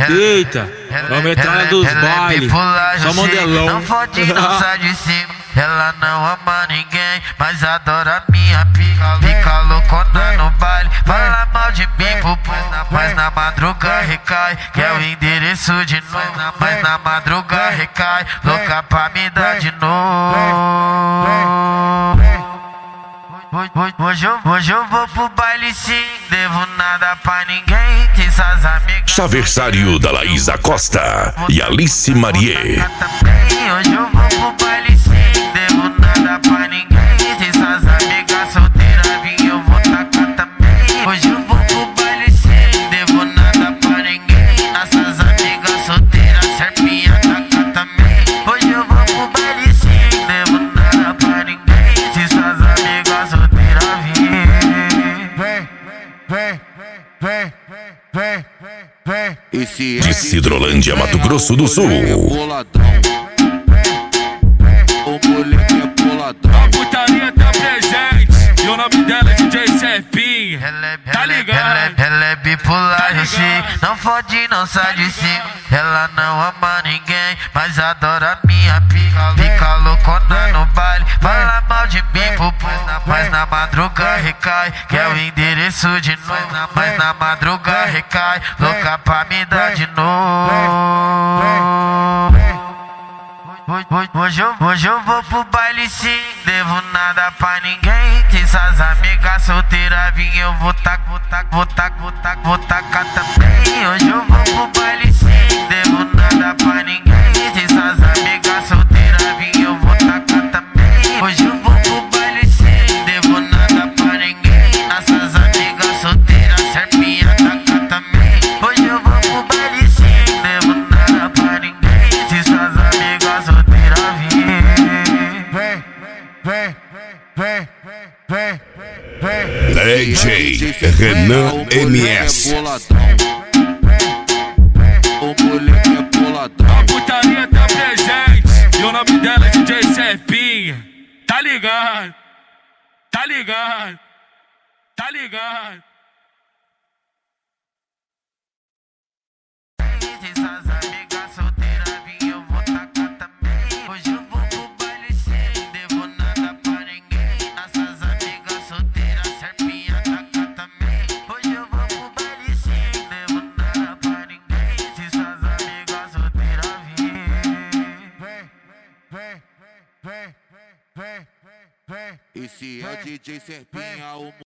Eita, vamos entrar nos bailes, só modelão. Não fode, não sai de cima. Ela não ama ninguém, mas adora minha pica. Fica loucona no baile, fala mal de mim, mas na madruga recai. Quer o endereço de novo, mas na madruga recai. Louca pra me dar de novo. Hoje eu vou pro baile sim, devo nada pra ninguém. Tem essas amigas. Chaversário da Laísa Costa e Alice Marie. Hoje eu vou pro baile sim, devo nada pra ninguém. Tem essas amigas solteiras, vim eu vou tacar também. Hoje eu vou pro baile sim, devo nada pra ninguém. Nossas amigas solteiras, serpinha tacar também. Hoje eu vou pro baile sim, devo nada pra ninguém. Se essas amigas solteiras vem. De Cidrolândia, Mato Grosso do Sul. O moleque é boladão. A putaria tá presente e o nome dela é DJ Serpinha. Tá ligado? Ela é bipolar, eu sei. Não fode, não sai de cima. Ela não ama ninguém, mas adora minha pica. Fica loucona no baile, fala mal de mim, mas na madruga recai. Quer o endereço de novo, mas na madruga recai. Louca pra me dar de novo. Hoje eu vou pro baile sim, devo nada pra ninguém. Tem essas amigas solteiras, vim eu vou tacar também. Hoje eu vou pro baile sim, devo nada pra ninguém. Tem essas amigas solteiras, vim eu vou tacar também. Hoje eu vou pro baile sim, devo nada pra ninguém. Nossas amigas solteiras, serpinha tacar também. Hoje eu vou pro baile sim, devo nada pra ninguém. Se essas amigas solteiras DJ Renan MS. O moleque é boladão. A putaria tá presente e o nome dela é DJ Serpinha. Tá ligado? Tá ligado? Tá ligado? Essas amigas solteiras, vim eu vou tacar também. Hoje eu vou pro baile sim, devo nada pra ninguém. Nossas amigas solteiras, serpinha tacar também. Hoje eu vou pro baile sim, devo nada pra ninguém. Se essas amigas solteiras Esse é DJ Serpinha, o